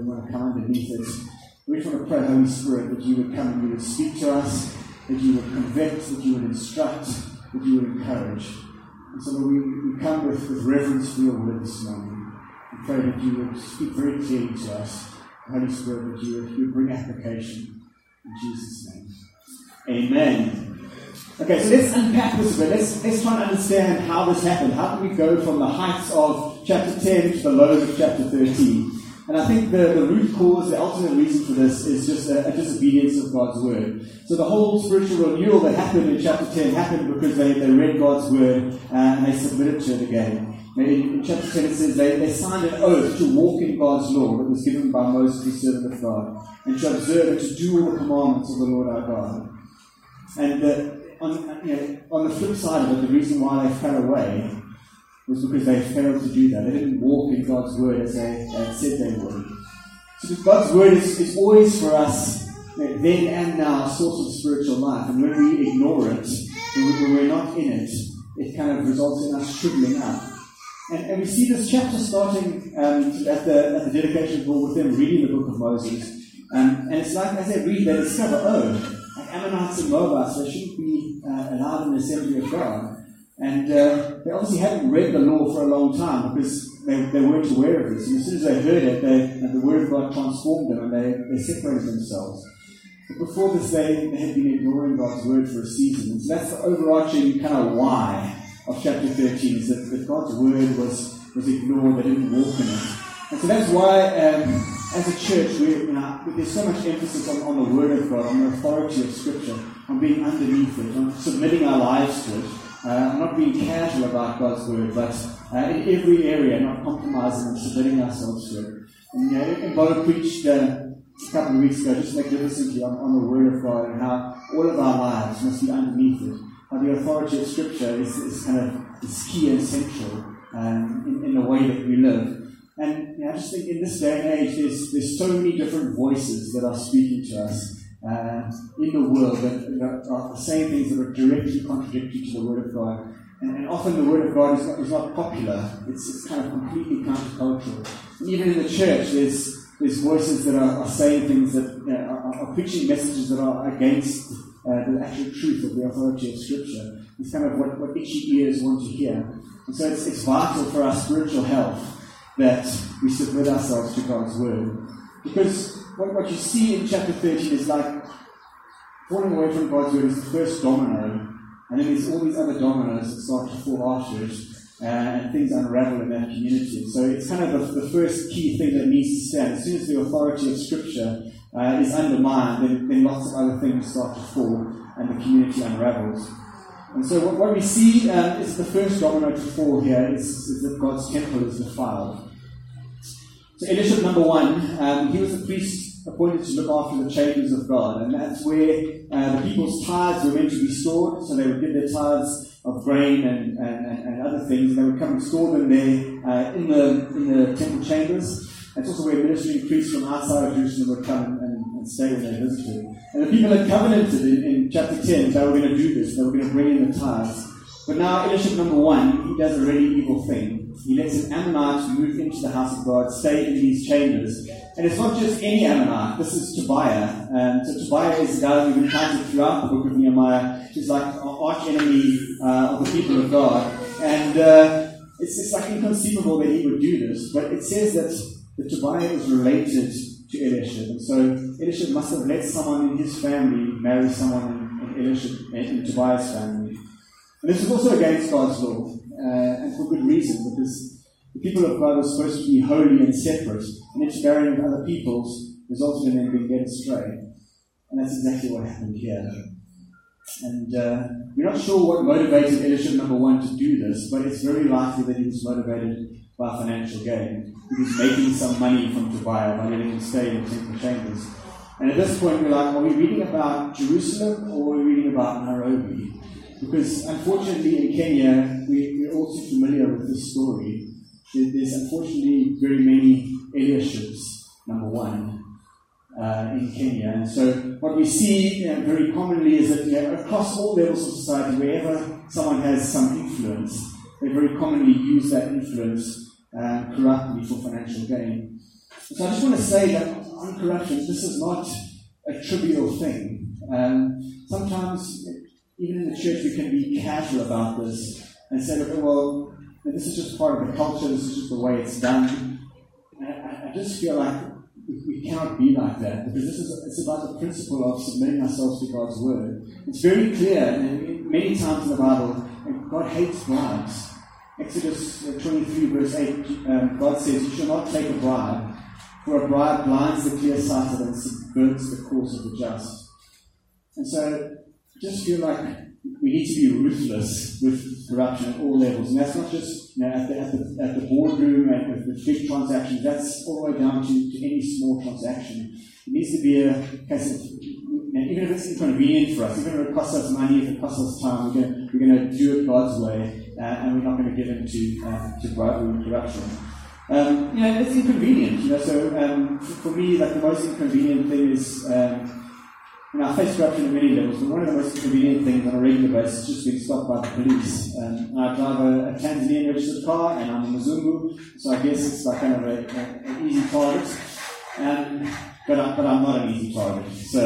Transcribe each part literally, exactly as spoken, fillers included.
want to come underneath it. We just want to pray, Holy Spirit, that you would come and you would speak to us, that you would convict, that you would instruct, that you would encourage. And so that we, we come with, with reverence for your word this morning. We pray that you would speak very clearly to us. Holy Spirit, that you would, you would bring application. In Jesus' name. Amen. Okay, so let's unpack this a bit. Let's, let's try and understand how this happened. How can we go from the heights of chapter ten to the lows of chapter thirteen? And I think the, the root cause, the ultimate reason for this is just a, a disobedience of God's word. So the whole spiritual renewal that happened in chapter ten happened because they, they read God's word uh, and they submitted to it again. In, in chapter ten it says they, they signed an oath to walk in God's law that was given by Moses, the servant of God, and to observe and to do all the commandments of the Lord our God. And uh, on, you know, on the flip side of it, the reason why they fell away was because they failed to do that. They didn't walk in God's word as they, they had said they would. So God's word is, is always for us, you know, then and now, a source of spiritual life. And when we ignore it, when we're not in it, it kind of results in us shriveling up. And, and we see this chapter starting um, at, the, at the dedication hall with them reading the book of Moses. Um, and it's like as they read, they discover, oh, like Ammonites and Moabites, they shouldn't be uh, allowed in the assembly of God. And uh, they obviously hadn't read the law for a long time because they, they weren't aware of this. And as soon as they heard it, they, and the word of God transformed them and they, they separated themselves. But before this, they, they had been ignoring God's word for a season. And so that's the overarching kind of why of chapter thirteen, is that, that God's word was, was ignored, they didn't walk in it. And so that's why, um, as a church, we, you know, there's so much emphasis on, on the word of God, on the authority of Scripture, on being underneath it, on submitting our lives to it. Uh, not being casual about God's word, but uh, in every area, not compromising and submitting ourselves to it. And you know, and Bo preached uh, a couple of weeks ago just magnificently on, on the word of God and how all of our lives must be underneath it. How the authority of Scripture is, is kind of is key and central um, in, in the way that we live. And you know, I just think in this day and age, there's, there's so many different voices that are speaking to us. Uh, in the world that, that are saying things that are directly contradictory to the Word of God. And, and often the Word of God is not, is not popular. It's, it's kind of completely countercultural. And even in the church, there's there's voices that are, are saying things that you know, are, are preaching messages that are against uh, the actual truth of the authority of Scripture. It's kind of what, what itchy ears want to hear. And so it's, it's vital for our spiritual health that we submit ourselves to God's Word. Because What, what you see in chapter thirteen is like falling away from God's word is the first domino, and then there's all these other dominoes that start to fall after it, uh, and things unravel in that community. So it's kind of the, the first key thing that needs to stand. As soon as the authority of Scripture uh, is undermined, then, then lots of other things start to fall, and the community unravels. And so what, what we see uh, is the first domino to fall here is, is that God's temple is defiled. So Eliashib, number one, um, he was a priest appointed to look after the chambers of God, and that's where uh, the people's tithes were meant to be stored. So they would give their tithes of grain and, and, and other things, and they would come and store them there uh, in the in the temple chambers. It's also where ministering priests from outside of Jerusalem would come and, and, and stay when they visited. And the people had covenanted in, in chapter ten they were going to do this, they were going to bring in the tithes. But now Eliashib, number one, he does a really evil thing. He lets an Ammonite move into the house of God, stay in these chambers. And it's not just any Ammonite, this is Tobiah. Um, so Tobiah is a guy we've encountered throughout the book of Nehemiah. He's like an arch enemy uh, of the people of God. And uh, it's, it's like inconceivable that he would do this. But it says that, that Tobiah is related to Eliashib. And so Eliashib must have let someone in his family marry someone in, in, Eliashib, in Tobiah's family. And this is also against God's law. Uh, and for good reason, because the people of God were supposed to be holy and separate, and intermarrying with other peoples resulted in them being led astray. And that's exactly what happened here. And uh, we're not sure what motivated Eliashib number one to do this, but it's very likely that he was motivated by financial gain. He was making some money from Tobiah by letting him stay in the temple chambers. And at this point, we're like, are we reading about Jerusalem or are we reading about Nairobi? Because unfortunately in Kenya, we, we're all too familiar with this story. There's unfortunately very many Eliashibs, number one, uh, in Kenya. And so what we see you know, very commonly is that you know, across all levels of society, wherever someone has some influence, they very commonly use that influence uh, corruptly for financial gain. So I just want to say that on corruption, this is not a trivial thing. Um, sometimes, even in the church, we can be casual about this and say, well, this is just part of the culture, this is just the way it's done. I, I just feel like we cannot be like that, because this is it's about the principle of submitting ourselves to God's word. It's very clear, and many times in the Bible, God hates bribes. Exodus twenty-three, verse eight, um, God says, "You shall not take a bribe, for a bribe blinds the clear-sighted and subverts the cause of the just." And so, I just feel like we need to be ruthless with corruption at all levels. And that's not just you know, at, the, at, the, at the boardroom and with, with big transactions. That's all the way down to, to any small transaction. It needs to be a case of, you know, even if it's inconvenient for us, even if it costs us money, if it costs us time, we're going we're going to do it God's way, uh, and we're not going to give in to, uh, to bribery and corruption. Um, you know, it's inconvenient. You know, so um, for me, like the most inconvenient thing is, um, you know, I face corruption at many levels, but one of the most inconvenient things on a regular basis is just being stopped by the police. Um, I drive a, a Tanzanian registered car, and I'm a Mzungu, so I guess it's like kind of a, a, an easy target. Um, but, I, but I'm not an easy target. So,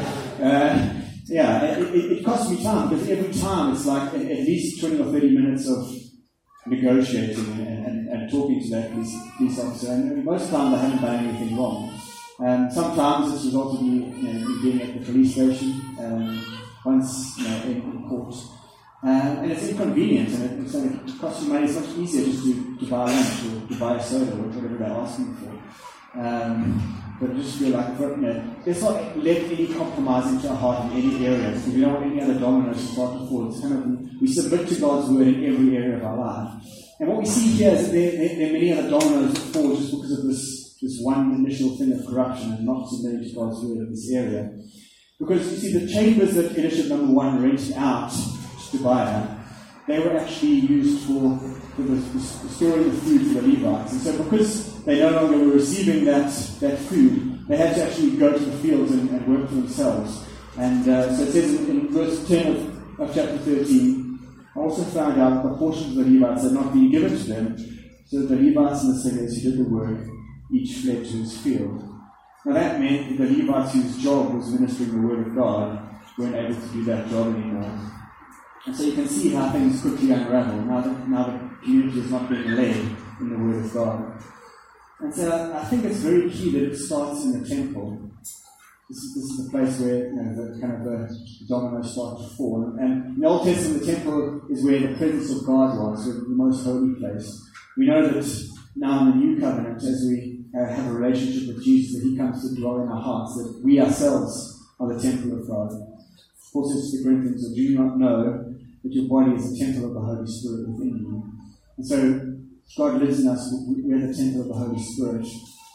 uh, yeah, it, it, it costs me time, because every time it's like at, at least twenty or thirty minutes of negotiating and, and, and talking to that police, police officer. And most times I haven't done anything wrong. Um, sometimes it's resulted in me you know, being at the police station, um, once you know, in, in court. Um, and it's inconvenient, and it, it's, it costs you money. It's much easier just to, to buy lunch or to buy a soda or whatever they're asking for. Um, but I just feel like, you know, let's not let any compromise into our heart in any area, because we don't want any other dominoes to start to fall. It's kind of, we submit to God's word in every area of our life. And what we see here is that there, there, there are many other dominoes that fall just because of this this one initial thing of corruption and not submitting to God's word in this area. Because you see, the chambers that Elishib number one rented out to Tobiah, they were actually used for, for the, the storing of food for the Levites. And so because they no longer were receiving that, that food, they had to actually go to the fields and, and work for themselves. And uh, so it says in, in verse ten of, of chapter thirteen, I also found out the portions of the Levites had not been given to them, so that the Levites and the singers who did the work each fled to his field. Now that meant that the Levites whose job was ministering the word of God weren't able to do that job anymore. And so you can see how things quickly unravel now that now the community is not being led in the word of God. And so I think it's very key that it starts in the temple. This is, this is the place where you know, the kind of the dominoes start to fall. And in the Old Testament, the temple is where the presence of God was, the most holy place. We know that now in the New Covenant, as we uh, have a relationship with Jesus, that He comes to dwell in our hearts, that we ourselves are the temple of God. Paul says to the Corinthians, "Do you not know that your body is a temple of the Holy Spirit within you?" And so God lives in us. We're the temple of the Holy Spirit.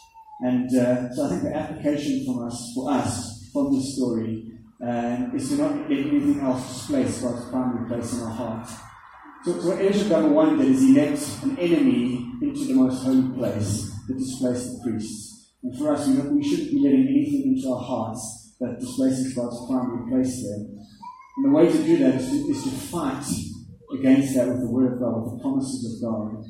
And uh, so I think the application from us, for us from this story uh, is to not let anything else displace God's primary place in our heart. So, so what Elishib number one did is he let an enemy into the most holy place that displaced the priests. And for us, we, we shouldn't be letting anything into our hearts that displaces God's primary place there. And the way to do that is to, is to fight against that with the Word of God, with the promises of God.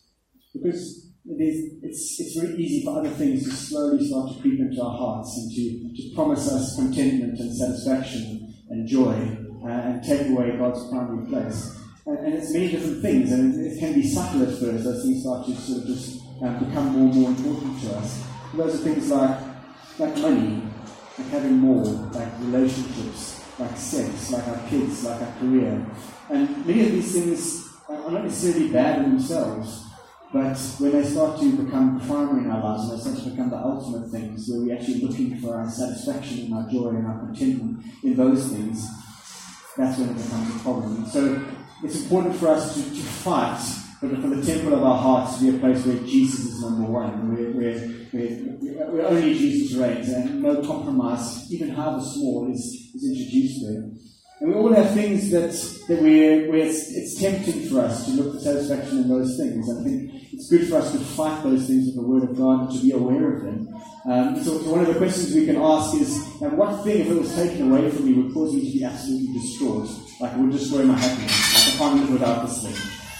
Because it is, it's, it's very easy for other things to slowly start to creep into our hearts and to, to promise us contentment and satisfaction and joy uh, and take away God's primary place. And, and it's many different things, and it, it can be subtle at first as things start to sort of just um, become more and more important to us. And those are things like, like money, like having more, like relationships, like sex, like our kids, like our career. And many of these things are not necessarily bad in themselves, but when they start to become primary in our lives, when they start to become the ultimate things, where we're actually looking for our satisfaction and our joy and our contentment in those things, that's when it becomes a problem. So it's important for us to, to fight, but for the temple of our hearts to be a place where Jesus is number one, where, where, where, where only Jesus reigns, and no compromise, even however small, is, is introduced there. And we all have things that, that we're, where it's, it's tempting for us to look for satisfaction in those things. And I think it's good for us to fight those things with the Word of God and to be aware of them. Um, so, so one of the questions we can ask is, um, what thing, if it was taken away from me, would cause me to be absolutely distraught? Like it would destroy my happiness. Like I can't live without this thing.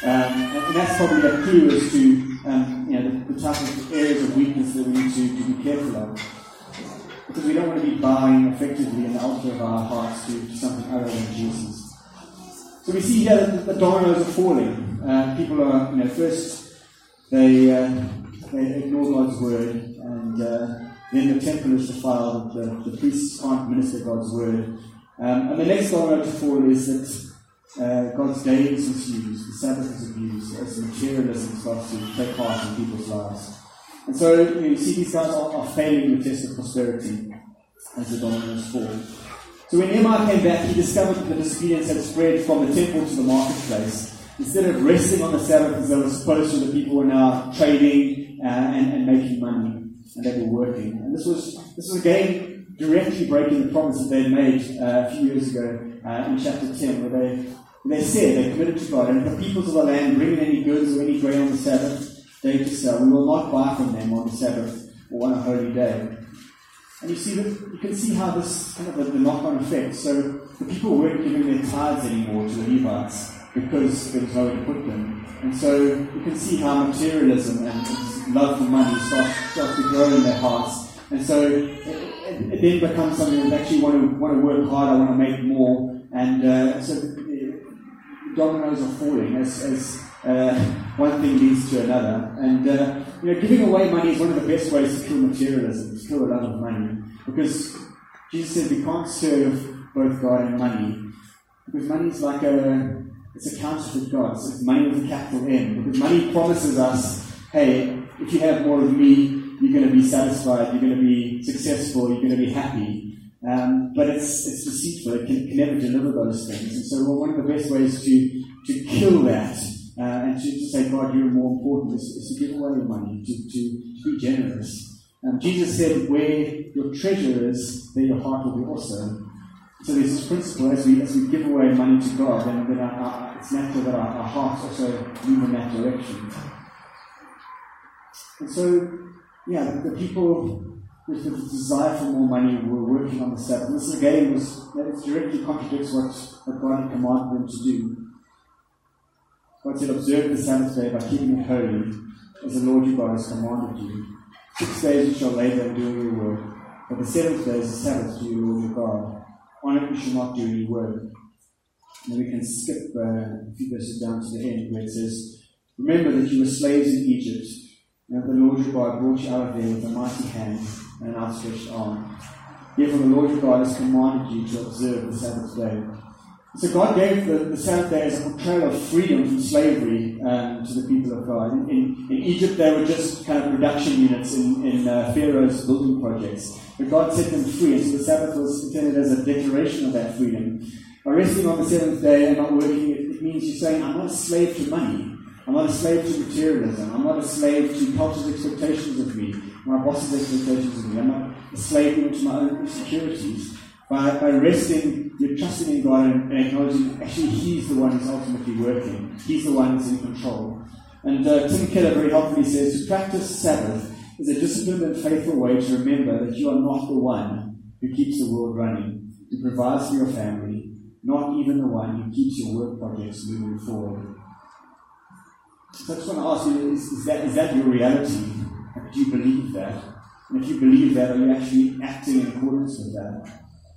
Um, and, and that's probably a clue as to um, you know, the, the type of areas of weakness that we need to, to be careful of. Because we don't want to be bowing effectively in the altar of our hearts to, to something other than Jesus. So we see here that the dominoes are falling. Uh, people are, you know, first they uh, they ignore God's word, and uh, then the temple is defiled. The, the priests can't minister God's word. Um, and the next domino to fall is that uh, God's day is misused, the Sabbath is abused, as materialism starts to take part in people's lives. And so you, know, you see these guys are, are failing the test of prosperity as the dominoes fall. So when Nehemiah came back, he discovered that the disobedience had spread from the temple to the marketplace. Instead of resting on the Sabbath as they were supposed to, the people were now trading uh, and, and making money, and they were working. And this was this was again directly breaking the promise that they had made uh, a few years ago uh, in chapter ten, where they they said they committed to God, and if the peoples of the land bring in any goods or any grain on the Sabbath day to sell, we will not buy from them on the Sabbath or on a holy day. And you see that you can see how this kind of a, the knock-on effect. So the people weren't giving their tithes anymore to the Levites because there was nowhere to put them. And so you can see how materialism and love for money starts, starts to grow in their hearts. And so it, it, it then becomes something that actually want to want to work harder, want to make more. And uh, so the dominoes are falling as, as uh, one thing leads to another. And uh, you know, giving away money is one of the best ways to kill materialism, to kill a love of money. Because Jesus said we can't serve both God and money. Because money is like a, it's a counterfeit God. It's money with a capital M. Because money promises us, hey, if you have more of me, you're going to be satisfied, you're going to be successful, you're going to be happy. Um, but it's it's deceitful. It can, can never deliver those things. And so one of the best ways to, to kill that uh, and to, to say, God, you're more important, is, is to give away your money, to, to, to be generous. Um, Jesus said, where your treasure is, there your heart will be also. So there's this principle, as we as we give away money to God, then, then our, our, it's natural that our, our hearts also move in that direction. And so, yeah, the, the people with the desire for more money were working on the Sabbath. And this again was, that directly contradicts what, what God had commanded them to do. God said, observe the Sabbath day by keeping it holy, as the Lord your God has commanded you. Six days you shall labor and do all your work, but the seventh day is the Sabbath to your Lord your God. On it you shall not do any work. And we can skip uh, a few verses down to the end where it says, remember that you were slaves in Egypt, and that the Lord your God brought you out of there with a mighty hand and an outstretched arm. Therefore the Lord your God has commanded you to observe the Sabbath day. So God gave the, the Sabbath day as a portrayal of freedom from slavery um, to the people of God. In, in, in Egypt, they were just kind of production units in, in uh, Pharaoh's building projects. But God set them free, and so the Sabbath was intended as a declaration of that freedom. By resting on the seventh day and not working, it, it means you're saying, I'm not a slave to money. I'm not a slave to materialism. I'm not a slave to culture's expectations of me, my boss's expectations of me. I'm not a slave even to my own insecurities. By, by resting, you're trusting in God and, and acknowledging actually He's the one who's ultimately working. He's the one who's in control. And uh, Tim Keller very helpfully says, to practice Sabbath is a disciplined and faithful way to remember that you are not the one who keeps the world running, who provides for your family, not even the one who keeps your work projects moving forward. So I just want to ask you, is, is, that, is that your reality? Do you believe that? And if you believe that, are you actually acting in accordance with that?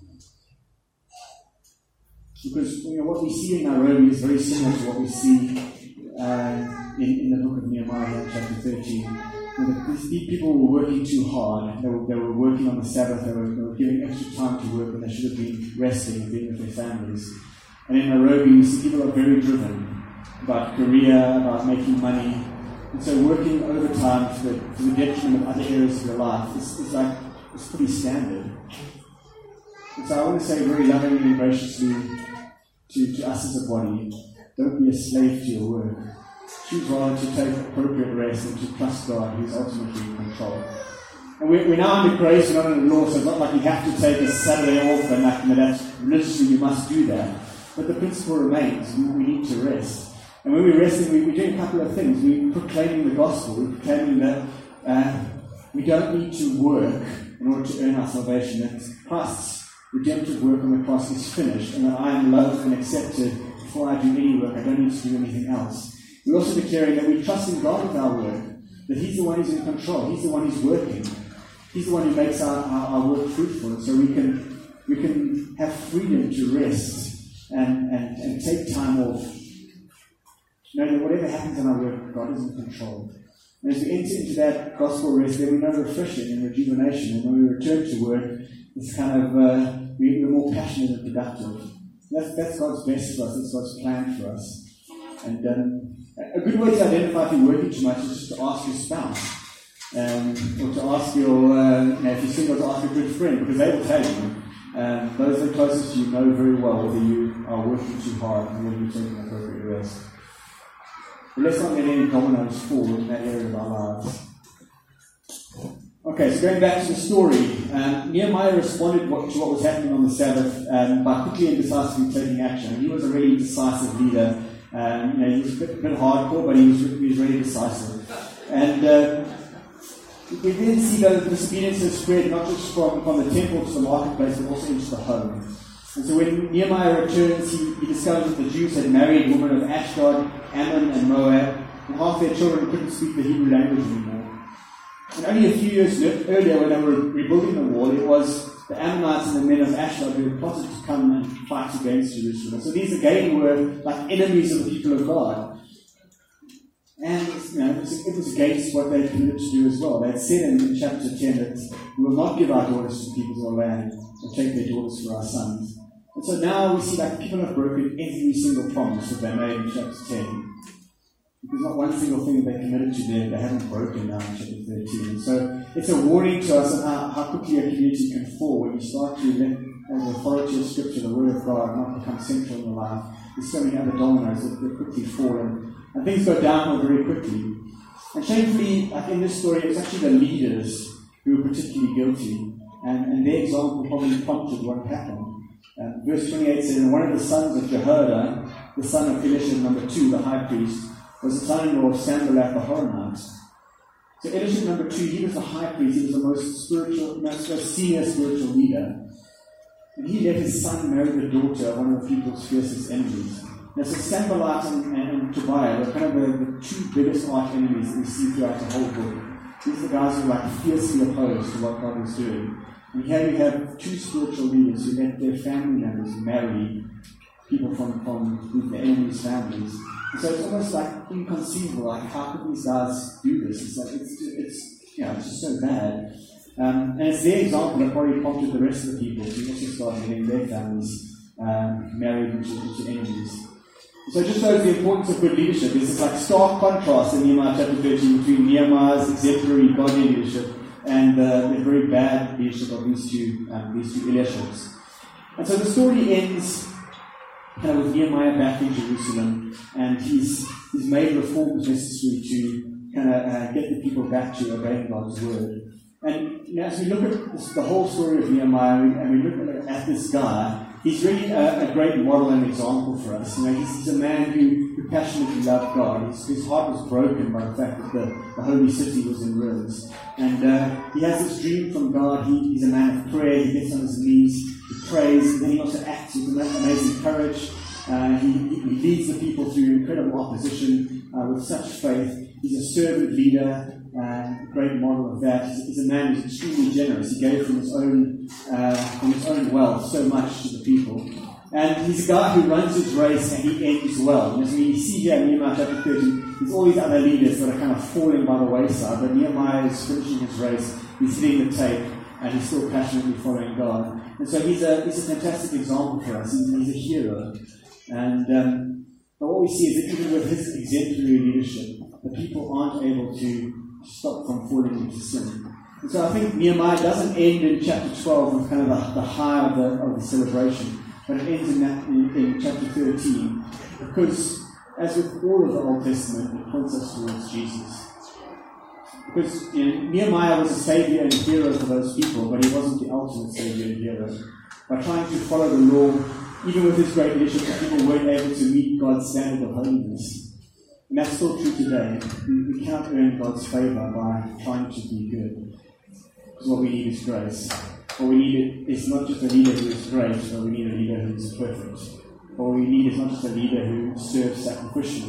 Because you know, what we see in Nairobi is very similar to what we see uh, in, in the book of Nehemiah, chapter thirteen. You know, these people were working too hard. They were, they were working on the Sabbath. They were, they were giving extra time to work when they should have been resting and being with their families. And in Nairobi, we see people are very driven about career, about making money. And so working overtime to the, to the detriment of other areas of their life is, is like, it's pretty standard. And so I want to say very lovingly and graciously to, to us as a body, don't be a slave to your work. Choose rather to take appropriate rest and to trust God, who is ultimately in control. And we're, we're now under grace, we're not under law, so it's not like you have to take a Saturday off and like, you know, that's religiously you must do that. But the principle remains, we, we need to rest. And when we're resting, we, we're doing a couple of things. We're proclaiming the gospel, we're proclaiming that uh, we don't need to work in order to earn our salvation. That Christ's redemptive work on the cross is finished, and that I am loved and accepted before I do any work. I don't need to do anything else. We're also declaring that we trust in God with our work, that He's the one who's in control, He's the one who's working, He's the one who makes our, our, our work fruitful, and so we can we can have freedom to rest and, and, and take time off, knowing that whatever happens in our work, God is in control. And as we enter into that gospel rest, then we know refreshing and rejuvenation, and when we return to work, it's kind of, uh, we, we're more passionate and productive. That's, that's God's best for us, that's God's plan for us. And um, a good way to identify if you're working too much is just to ask your spouse, um, or to ask your, uh, you know, if you're single, to ask your good friend, because they will tell you. Um, those that are closest to you know very well whether you are working too hard and whether you're taking appropriate rest. But let's not let any dominoes fall in that area of our lives. Okay, so going back to the story, um, Nehemiah responded what, to what was happening on the Sabbath um, by quickly and decisively taking action. He was a really decisive leader. Um, you know, he was a bit, a bit hardcore, but he was, he was really decisive. And uh, we then see that the disobedience has spread not just from, from the temple to the marketplace, but also into the home. And so when Nehemiah returns, he, he discovers that the Jews had married women of Ashdod, Ammon, and Moab, and half their children couldn't speak the Hebrew language anymore. And only a few years earlier, when they were rebuilding the wall, it was the Ammonites and the men of Ashdod who had plotted to come and fight against Jerusalem. So these again were like enemies of the people of God. And you know, it was, it was against what they had committed to do as well. They had said in chapter ten that we will not give our daughters to people of the land or take their daughters for our sons. And so now we see that people have broken every single promise that they made in chapter ten. Because not one single thing that they committed to there they haven't broken now in chapter thirteen. And so it's a warning to us on how, how quickly a community can fall when you start to let the authority of Scripture, the Word of God, not become central in your life. There's so many other dominoes that, that quickly fall, and, and things go downhill very quickly. And shamefully, like in this story, it's actually the leaders who were particularly guilty, and, and their example probably prompted what happened. Uh, verse twenty-eight says, and one of the sons of Jehoiada, the son of Eliashib, number two, the high priest, was the son-in-law of Sanballat the Horonite. So Eliashib, number two, he was the high priest, he was the most spiritual, most, most senior spiritual leader. And he let his son marry the daughter of one of the people's fiercest enemies. Now, so Sanballat and, and, and Tobiah were kind of the, the two biggest arch enemies that we see throughout the whole book. These are the guys who were like fiercely opposed to what God was doing. And here you have two spiritual leaders who let their family members marry people from, from the enemy's families. And so it's almost like inconceivable, like how could these guys do this? It's like, it's, it's, you know, it's just so bad. Um, and it's their example that probably prompted the rest of the people to also start getting their families um, married into, into enemies. So it just shows the importance of good leadership. There's this like stark contrast in Nehemiah chapter thirteen between Nehemiah's exemplary godly leadership and uh, the very bad leadership of these two, um, these two Eliaships. And so the story ends kind of with Nehemiah back in Jerusalem, and he's he's made reforms necessary to kind of uh, get the people back to obeying God's word. And you know, as we look at this, the whole story of Nehemiah, and we look at, at this guy, he's really a, a great model and example for us. You know, he's, he's a man who, who passionately loved God. His, his heart was broken by the fact that the, the holy city was in ruins. And uh, he has this dream from God. He, he's a man of prayer. He gets on his knees, he prays, and then he also acts with amazing courage. Uh, he, he leads the people through incredible opposition uh, with such faith. He's a servant leader. Uh, a great model of that. He's, he's a man who's extremely generous. He gave from his own uh, from his own wealth so much to the people. And he's a guy who runs his race and he ends well. And as we see here in Nehemiah chapter thirteen, there's all these other leaders that are kind of falling by the wayside, but Nehemiah is finishing his race, he's hitting the tape, and he's still passionately following God. And so he's a, he's a fantastic example for us. He's, he's a hero. And um, but what we see is that even with his exemplary leadership, the people aren't able to stop from falling into sin. And so I think Nehemiah doesn't end in chapter twelve with kind of the, the high of the, of the celebration, but it ends in, that, in, in chapter thirteen, because as with all of the Old Testament, it points us towards Jesus. Because you know, Nehemiah was a savior and hero for those people, but he wasn't the ultimate savior and hero. By trying to follow the law, even with his great leadership, the people weren't able to meet God's standard of holiness. And that's still true today. We, we can't earn God's favour by trying to be good. Because what we need is grace. What we need is not just a leader who is great, but we need a leader who is perfect. What we need is not just a leader who serves sacrificially,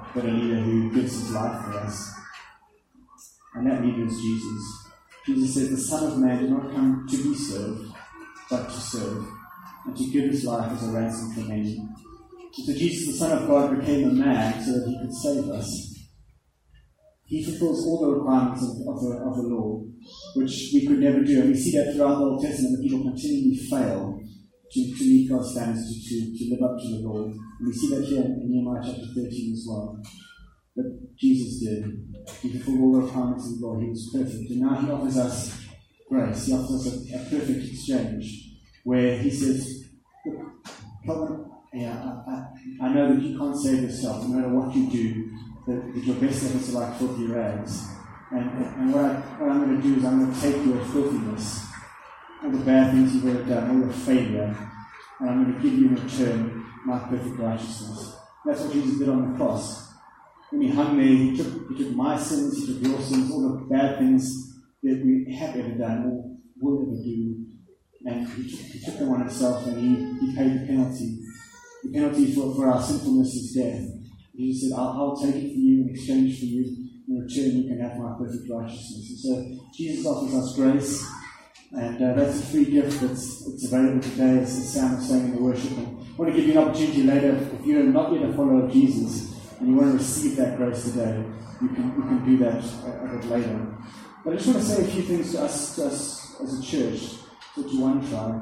but a leader who gives his life for us. And that leader is Jesus. Jesus says, the Son of Man did not come to be served, but to serve, and to give his life as a ransom for many. And so Jesus, the Son of God, became a man so that he could save us. He fulfills all the requirements of, of, the, of the law, which we could never do. And we see that throughout the Old Testament, that people continually fail to, to meet God's standards, to, to, to live up to the law. And we see that here in Nehemiah chapter thirteen as well. But Jesus did. He fulfilled all the requirements of the law. He was perfect. And now he offers us grace. He offers us a, a perfect exchange where he says, look, come yeah, I, I, I know that you can't save yourself, no matter what you do, that, that your best efforts are like filthy rags. And, and, and what, I, what I'm going to do is I'm going to take your filthiness, all the bad things you've ever done, all your failure, and I'm going to give you in return my perfect righteousness. That's what Jesus did on the cross. When he hung there, he took, he took my sins, he took your sins, all the bad things that we have ever done, or will ever do, and he took, he took them on himself, and he, he paid the penalty. The penalty for, for our sinfulness is death. Jesus said, I'll, I'll take it for you in exchange for you. In return, you can have my perfect righteousness. And so Jesus offers us grace, and uh, that's a free gift that's, that's available today, as Sam was saying in the worship. And I want to give you an opportunity later, if you're not yet a follower of Jesus, and you want to receive that grace today, you can, you can do that a, a bit later. But I just want to say a few things to us, to us as a church, to One Tribe.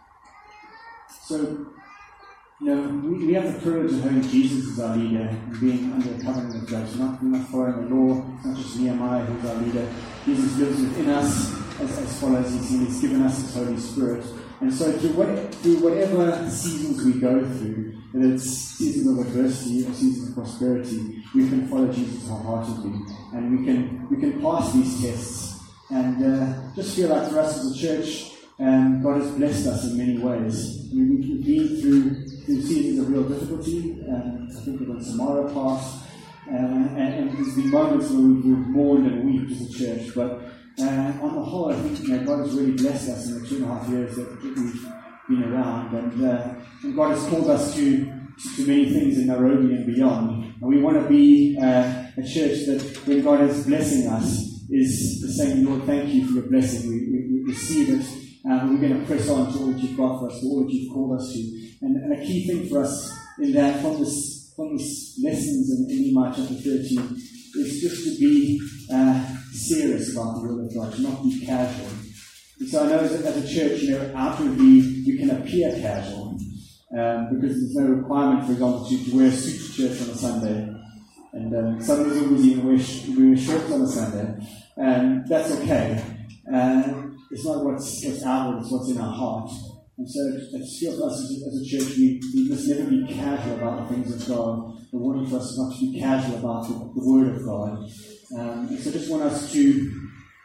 So, you know, we, we have the privilege of having Jesus as our leader and being under a covenant of grace. We're not, we're not following the law. It's not just Nehemiah who's our leader. Jesus lives within us as, as follows. He's, he's given us His Holy Spirit. And so through, what, through whatever seasons we go through, whether it's seasons of adversity or seasons of prosperity, we can follow Jesus wholeheartedly. And we can we can pass these tests. And uh, just feel like for us as a church, um, God has blessed us in many ways. We, we've been through through seasons of real difficulty. Um, I think when Samara passed, uh, and, and there's been moments where we've, we've mourned and wept as a church. But uh, on the whole, I think you know, God has really blessed us in the two and a half years that, that we've been around, and, uh, and God has called us to, to, to many things in Nairobi and beyond. And we want to be uh, a church that, when God is blessing us, is the saying, Lord, thank you for your blessing. We, we, we receive it. Um, we're going to press on to all that you've got for us, to all that you've called us to. And, and a key thing for us in that, from this, from this lessons in, in Nehemiah chapter thirteen, is just to be uh, serious about the will of God, to not be casual. And so I know as a, as a church, you know, outwardly we can appear casual, um, because there's no requirement, for example, to, to wear a suit to church on a Sunday. And um, some of us always even wear, sh- we wear shorts on a Sunday. And that's okay. Uh, it's not what's, what's outward, it's what's in our heart. And so I just feel for us as a, as a church, we, we must never be casual about the things of God. The warning for us is not to be casual about the, the Word of God. Um, and so I just want us to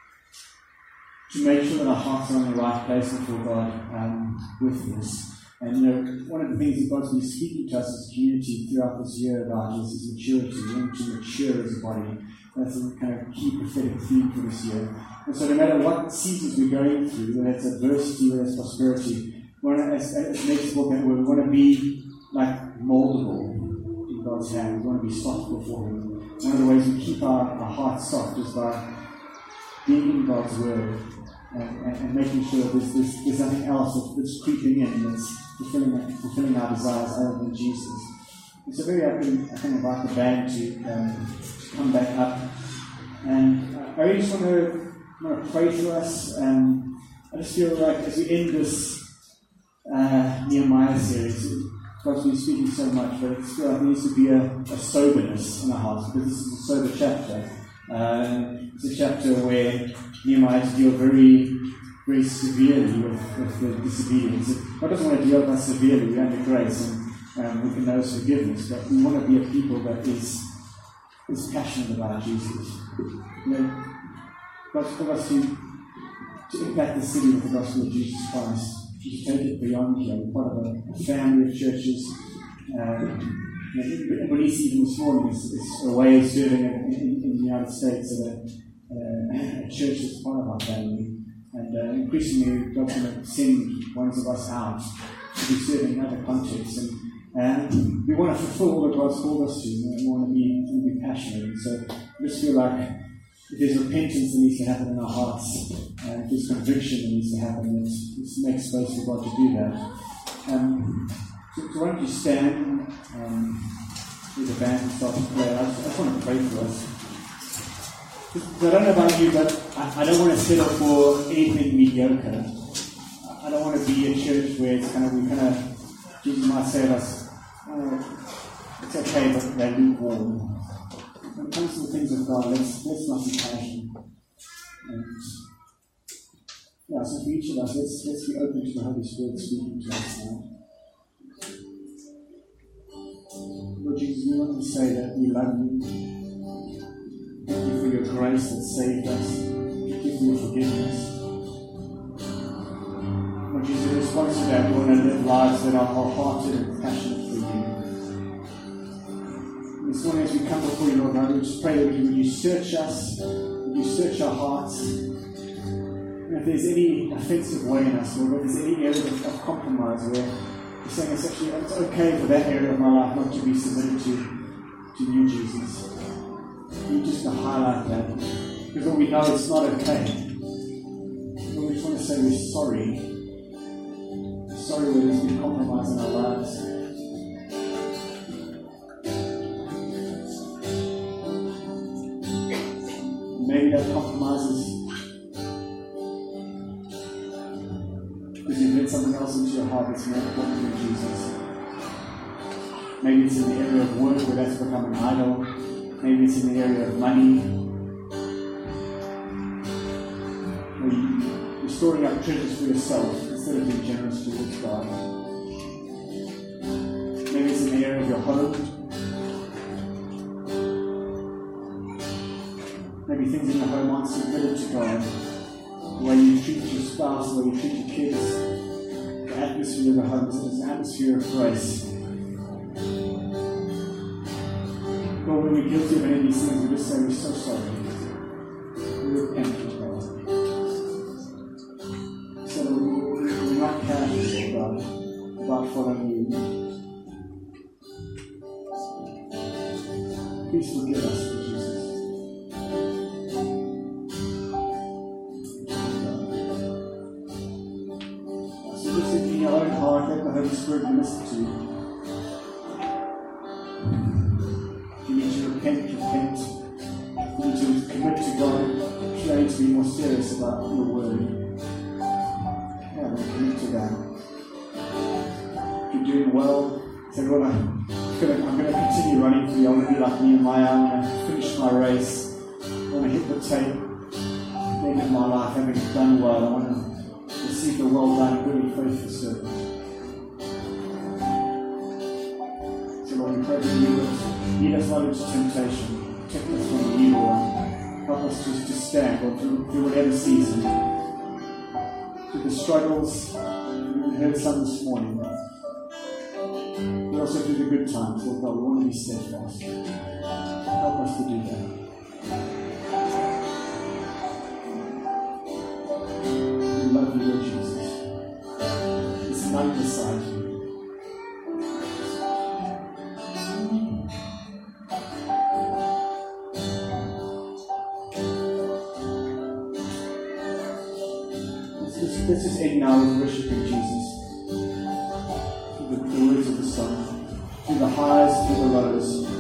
to make sure that our hearts are in the right place before God um, with this. And you know, one of the things that God's been speaking to us as a community throughout this year about is, is maturity. We want to mature as a body. That's a kind of key prophetic theme for this year. And so no matter what seasons we're going through, whether it's adversity, whether it's prosperity, we want to, as, as next book, we want to be like moldable in God's hand. We want to be soft before Him. One of the ways we keep our, our hearts soft is by being in God's Word and, and, and making sure there's, there's, there's nothing else that's creeping in that's fulfilling, fulfilling our desires other than Jesus. And so very often I think about the band to, um, to come back up. And I really just want to, want to pray for us. Um, I just feel like as we end this uh, Nehemiah series, God's been speaking so much, but I feel like there needs to be a, a soberness in our hearts, because this is a sober chapter. Uh, it's a chapter where Nehemiah has to deal very, very severely with, with the disobedience. God doesn't want to deal with us severely. We're under grace, and um, we can know His forgiveness, but we want to be a people that is is passionate about Jesus. You know, God's called us to, to impact the city with the gospel of Jesus Christ. To take it beyond here. We're part of a, a family of churches. Um, you know, Belize even this morning is, is a way of serving in, in, in the United States at a, uh, a church that's part of our family. And uh, increasingly, God's going to send ones of us out to be serving in other contexts. And And we want to fulfill all that God's called us to. We want to be, to be passionate. And so I just feel like if there's repentance that needs to happen in our hearts, and if there's conviction that needs to happen, let's, let's make space for God to do that. Um, so, so why don't you stand um, with the band and start to play? I just, I just want to pray for us. I don't know about you, but I, I don't want to settle for anything mediocre. I don't want to be a church where it's kind of, we kind of, Jesus might say to us, oh, it's okay, but they're lukewarm. When it comes to the things of God, let's, let's not be passionate. And, yeah, so for each of us, let's, let's be open to the Holy Spirit speaking to us now. Lord Jesus, we want to say that we love you. Thank you for your grace that saved us. Thank you for your forgiveness. Lord Jesus, in response to that, we want to live lives that are wholehearted and passionate for you. This morning as we come before you, Lord, I would just pray that you would you search us, would you search our hearts. And if there's any offensive way in us, Lord, if there's any area of, of compromise where you're saying it's actually it's okay for that area of my life not to be submitted to, to you, Jesus. You just to highlight that, because when we know it's not okay, Lord, we just want to say we're sorry. We're sorry where there's been compromise in our lives. And maybe that compromise is because you've let something else into your heart that's more important than Jesus. Maybe it's in the area of work where that's become an idol. Maybe it's in the area of money. Where you, you're storing up treasures for yourself instead of being generous towards God. Maybe it's in the area of your home. Maybe things in your home aren't submitted to God. The way you treat your spouse, the way you treat your kids, the atmosphere of the home is an atmosphere of grace. Lord, when we're guilty of any of these things, we just say we're so sorry. We repent of God. So that we, we're not careless, Lord God, about following you. Please forgive us, Lord Jesus. So just in your own heart, let the Holy Spirit minister to you. Repent, repent. You need to commit to God. You need to be more serious about your word. Yeah, then commit to that. If you're doing well, say, Lord, I'm going to I'm going to continue running for you. I want to be like Nehemiah. I'm going to finish my race. I want to hit the tape. At the end of my life, having done well, I want to receive the well done, good and faithful servant. So, Lord, we pray for you. Lead us not into temptation. Protect us from the evil one. Help us to, to stand or through, through whatever season. Through the struggles, we heard some this morning. But also through the good times. Lord God, we want to be steadfast. Help us to do that. We love you, Lord Jesus. There's none beside you. Let's just end now with worshiping Jesus. Through the, the words of the song. Through the highs, through the lows.